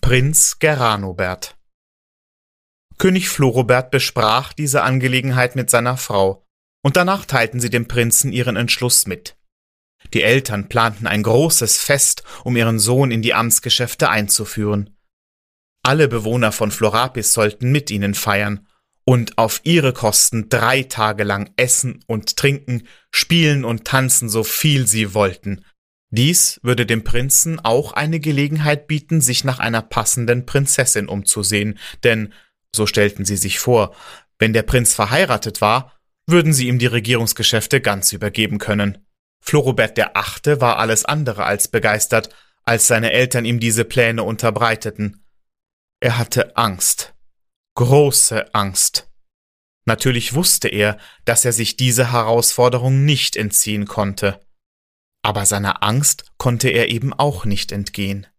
Prinz Geranobert. König Florobert besprach diese Angelegenheit mit seiner Frau, und danach teilten sie dem Prinzen ihren Entschluss mit. Die Eltern planten ein großes Fest, um ihren Sohn in die Amtsgeschäfte einzuführen. Alle Bewohner von Florapis sollten mit ihnen feiern und auf ihre Kosten 3 Tage lang essen und trinken, spielen und tanzen, so viel sie wollten. Dies würde dem Prinzen auch eine Gelegenheit bieten, sich nach einer passenden Prinzessin umzusehen, denn, so stellten sie sich vor, wenn der Prinz verheiratet war, würden sie ihm die Regierungsgeschäfte ganz übergeben können. Florobert VIII. War alles andere als begeistert, als seine Eltern ihm diese Pläne unterbreiteten. Er hatte Angst, große Angst. Natürlich wusste er, dass er sich dieser Herausforderung nicht entziehen konnte. Aber seiner Angst konnte er eben auch nicht entgehen.